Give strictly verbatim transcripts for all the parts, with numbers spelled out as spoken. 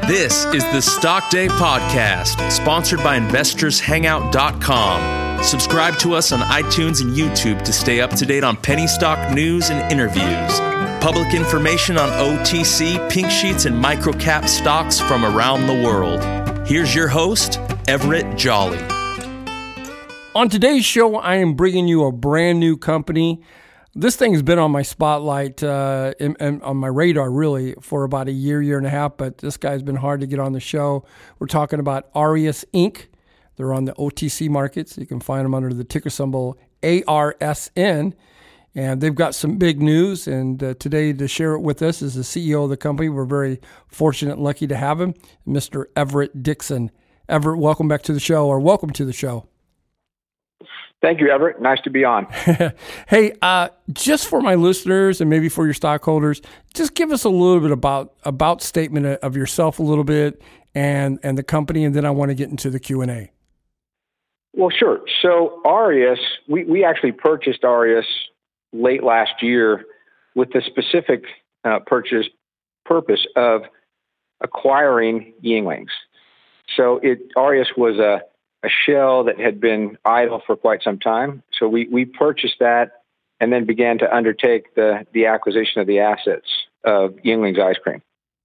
This is the Stock Day Podcast, sponsored by Investors Hangout dot com. Subscribe to us on iTunes and YouTube to stay up to date on penny stock news and interviews. Public information on O T C, pink sheets, and microcap stocks from around the world. Here's your host, Everett Jolly. On today's show, I am bringing you a brand new company. This thing has been on my spotlight uh, and, and on my radar, really, for about a year, year and a half, but this guy's been hard to get on the show. We're talking about Aureus Incorporated. They're on the O T C markets. You can find them under the ticker symbol A R S N. And they've got some big news. And uh, today to share it with us is the C E O of the company. We're very fortunate and lucky to have him, Mister Everett Dixon. Everett, welcome back to the show, or welcome to the show. Thank you, Everett. Nice to be on. Hey, uh, just for my listeners and maybe for your stockholders, just give us a little bit about about statement of yourself a little bit and, and the company, and then I want to get into the Q and A. Well, sure. So Aureus, we, we actually purchased Aureus late last year with the specific uh, purchase purpose of acquiring Yuenglings. So it Aureus was a a shell that had been idle for quite some time. So we, we purchased that and then began to undertake the, the acquisition of the assets of Yuenglings Ice Cream.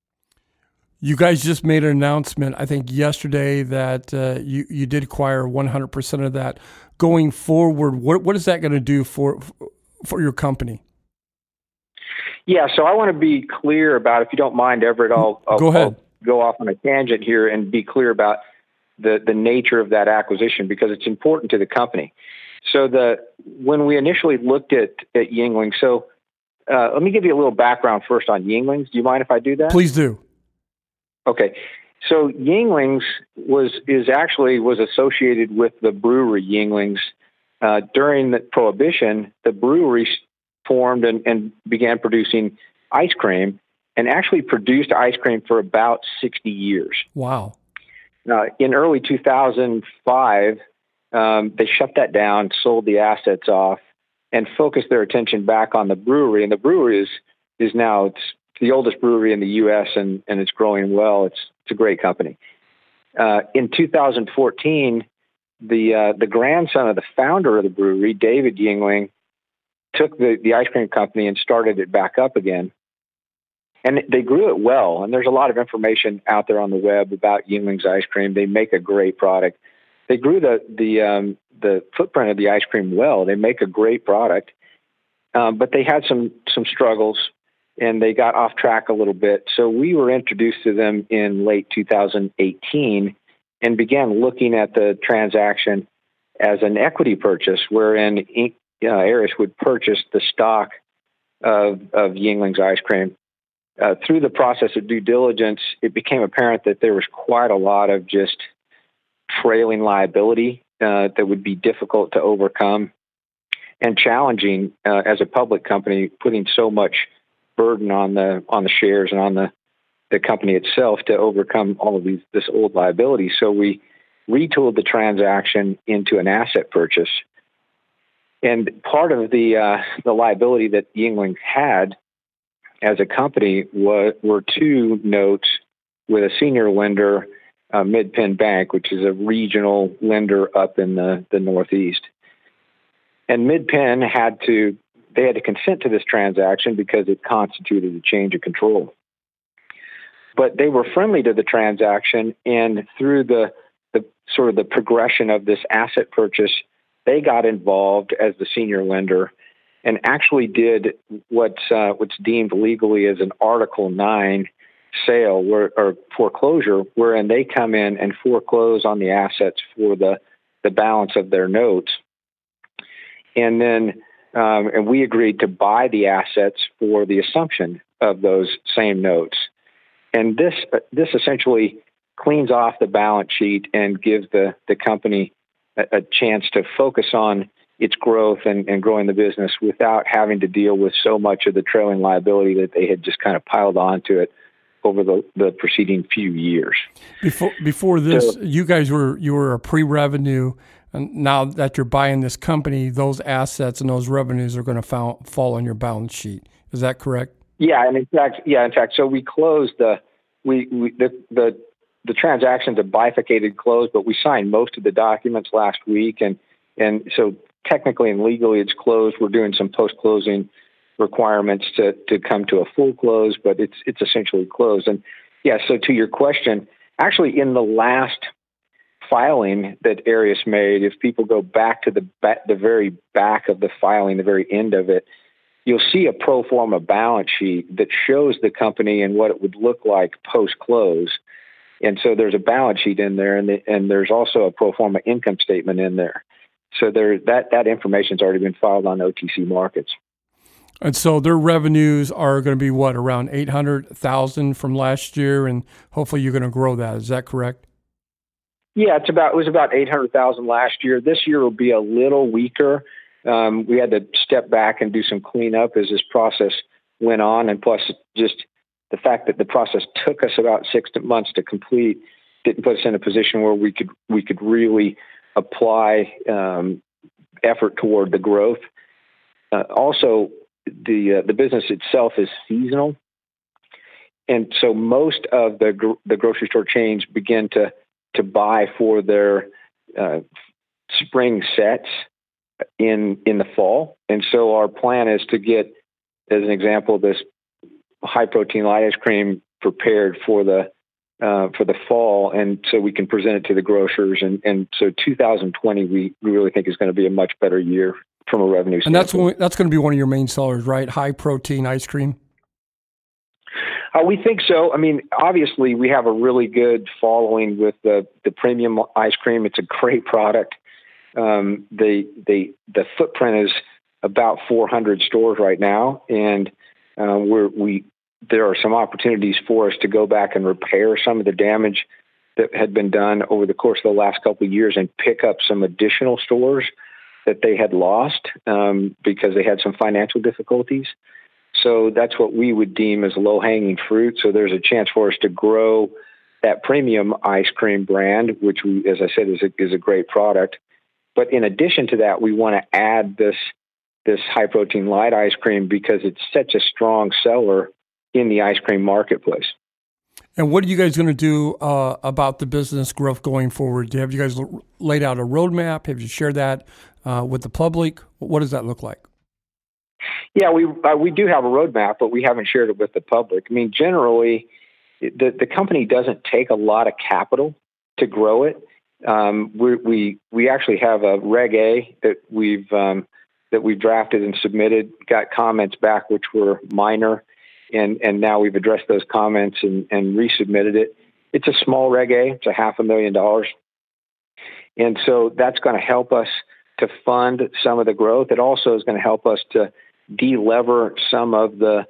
You guys just made an announcement, I think yesterday, that uh, you, you did acquire one hundred percent of that. Going forward, what what is that going to do for for your company? Yeah, so I want to be clear about, if you don't mind, Everett, I'll, I'll, go, ahead. I'll go off on a tangent here and be clear about the, the nature of that acquisition, because it's important to the company. So the when we initially looked at, at Yuenglings, so uh, let me give you a little background first on Yuenglings. Do you mind if I do that? Please do. Okay. So Yuenglings was is actually was associated with the brewery Yuenglings. Uh, during the Prohibition, the brewery formed and, and began producing ice cream, and actually produced ice cream for about sixty years. Wow. Uh, in early two thousand five, um, they shut that down, sold the assets off, and focused their attention back on the brewery. And the brewery is is now it's the oldest brewery in the U S and, and it's growing well. It's it's a great company. Uh, in two thousand fourteen, the uh, the grandson of the founder of the brewery, David Yuengling, took the, the ice cream company and started it back up again. And they grew it well. And there's a lot of information out there on the web about Yuenglings ice cream. They make a great product. They grew the the um, the footprint of the ice cream well. They make a great product, um, but they had some some struggles, and they got off track a little bit. So we were introduced to them in late two thousand eighteen and began looking at the transaction as an equity purchase, wherein uh, Aureus would purchase the stock of of Yuenglings ice cream. Uh, through the process of due diligence, it became apparent that there was quite a lot of just trailing liability uh, that would be difficult to overcome and challenging uh, as a public company, putting so much burden on the on the shares and on the, the company itself to overcome all of these this old liability. So we retooled the transaction into an asset purchase, and part of the uh, the liability that Yuengling had as a company were, were two notes with a senior lender, uh, Mid-Penn Bank, which is a regional lender up in the, the Northeast. And Mid-Penn had to, they had to consent to this transaction because it constituted a change of control. But they were friendly to the transaction, and through the, the sort of the progression of this asset purchase, they got involved as the senior lender and actually did what's uh, what's deemed legally as an Article nine sale where, or foreclosure, wherein they come in and foreclose on the assets for the, the balance of their notes. And then um, and we agreed to buy the assets for the assumption of those same notes. And this uh, this essentially cleans off the balance sheet and gives the, the company a, a chance to focus on its growth and, and growing the business without having to deal with so much of the trailing liability that they had just kind of piled onto it over the, the preceding few years. Before before this, so, you guys were you were a pre-revenue, and now that you're buying this company, those assets and those revenues are going to fall, fall on your balance sheet. Is that correct? Yeah, and in fact, yeah, in fact, so we closed the we, we the, the the transaction's a bifurcated close, but we signed most of the documents last week, and and so technically and legally it's closed. We're doing some post-closing requirements to to come to a full close, but it's it's essentially closed. And yeah, so to your question, actually in the last filing that Arius made, if people go back to the back, the very back of the filing, the very end of it, you'll see a pro forma balance sheet that shows the company and what it would look like post-close. And so there's a balance sheet in there, and, the, and there's also a pro forma income statement in there. So there, that, that information's already been filed on O T C Markets. And so their revenues are going to be, what, around eight hundred thousand from last year, and hopefully you're going to grow that. Is that correct? Yeah, it's about it was about eight hundred thousand last year. This year will be a little weaker. Um, we had to step back and do some cleanup as this process went on, and plus just the fact that the process took us about six months to complete didn't put us in a position where we could we could really apply um, effort toward the growth. Uh, also, the uh, the business itself is seasonal, and so most of the gr- the grocery store chains begin to to buy for their uh, spring sets in in the fall. And so our plan is to get, as an example, this high protein light ice cream prepared for the uh, for the fall, and so we can present it to the grocers. And, and so two thousand twenty, we, we really think is going to be a much better year from a revenue standpoint. And that's when, that's going to be one of your main sellers, right? High protein ice cream. Uh, we think so. I mean, obviously, we have a really good following with the the premium ice cream. It's a great product. Um, the the the footprint is about four hundred stores right now, and uh, we're, we there are some opportunities for us to go back and repair some of the damage that had been done over the course of the last couple of years, and pick up some additional stores that they had lost um, because they had some financial difficulties. So that's what we would deem as low-hanging fruit. So there's a chance for us to grow that premium ice cream brand, which, we, as I said, is a, is a great product. But in addition to that, we want to add this this high-protein light ice cream because it's such a strong seller in the ice cream marketplace. And what are you guys going to do uh, about the business growth going forward? Have you guys laid out a roadmap? Have you shared that uh, with the public? What does that look like? Yeah, we uh, we do have a roadmap, but we haven't shared it with the public. I mean, generally, the the company doesn't take a lot of capital to grow it. Um, we we we actually have a Reg A that we've um, that we've drafted and submitted. Got comments back which were minor, and and now we've addressed those comments and, and resubmitted it. It's a small Reg A. It's a half a million dollars, and so that's going to help us to fund some of the growth. It also is going to help us to de-lever some of the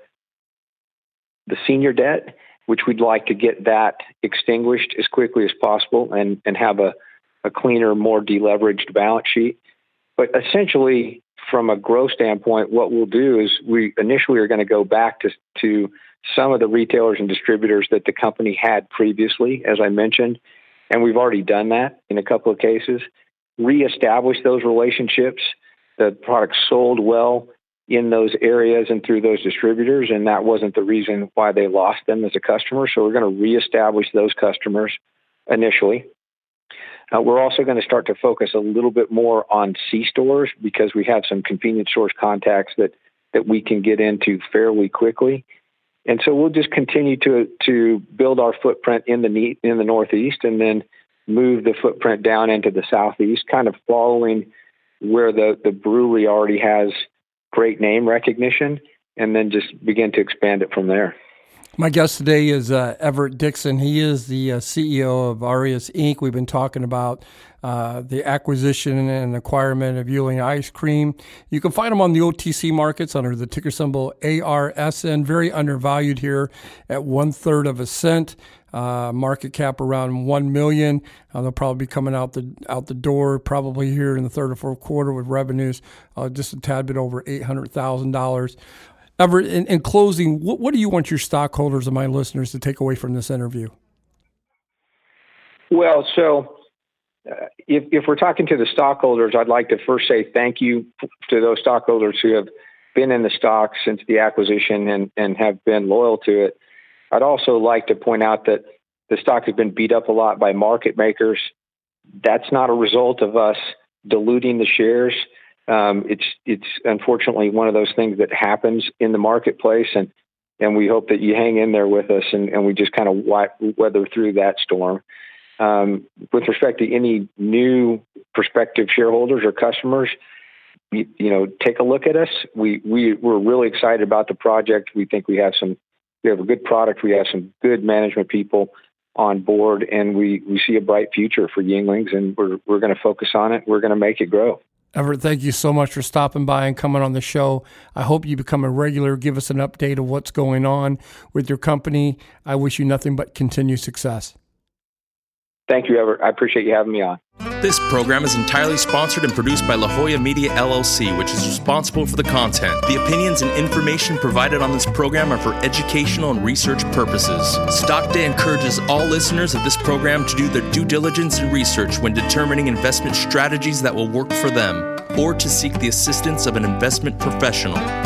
the senior debt, which we'd like to get that extinguished as quickly as possible and, and have a, a cleaner, more deleveraged balance sheet. But essentially, from a growth standpoint, what we'll do is we initially are going to go back to, to some of the retailers and distributors that the company had previously, as I mentioned, and we've already done that in a couple of cases, reestablish those relationships. The product sold well in those areas and through those distributors, and that wasn't the reason why they lost them as a customer. So we're going to reestablish those customers initially. Uh, we're also going to start to focus a little bit more on C-stores because we have some convenience stores contacts that, that we can get into fairly quickly. And so we'll just continue to to build our footprint in the in the Northeast and then move the footprint down into the Southeast, kind of following where the, the brewery already has great name recognition, and then just begin to expand it from there. My guest today is uh, Everett Dixon. He is the uh, C E O of Arius Incorporated. We've been talking about uh, the acquisition and acquirement of Yuengling Ice Cream. You can find them on the O T C markets under the ticker symbol A R S N. Very undervalued here at one third of a cent. Uh, market cap around one million dollars. Uh, they'll probably be coming out the out the door probably here in the third or fourth quarter with revenues uh, just a tad bit over eight hundred thousand dollars. Everett, in, in closing, what, what do you want your stockholders and my listeners to take away from this interview? Well, so uh, if, if we're talking to the stockholders, I'd like to first say thank you to those stockholders who have been in the stock since the acquisition and, and have been loyal to it. I'd also like to point out that the stock has been beat up a lot by market makers. That's not a result of us diluting the shares. Um, it's it's unfortunately one of those things that happens in the marketplace, and and we hope that you hang in there with us, and, and we just kind of weather through that storm. Um, with respect to any new prospective shareholders or customers, you, you know, take a look at us. We we we're really excited about the project. We think we have some we have a good product. We have some good management people on board, and we we see a bright future for Yuenglings, and we're we're going to focus on it. We're going to make it grow. Everett, thank you so much for stopping by and coming on the show. I hope you become a regular. Give us an update of what's going on with your company. I wish you nothing but continued success. Thank you, Everett. I appreciate you having me on. This program is entirely sponsored and produced by La Jolla Media, L L C, which is responsible for the content. The opinions and information provided on this program are for educational and research purposes. Stock Day encourages all listeners of this program to do their due diligence and research when determining investment strategies that will work for them, or to seek the assistance of an investment professional.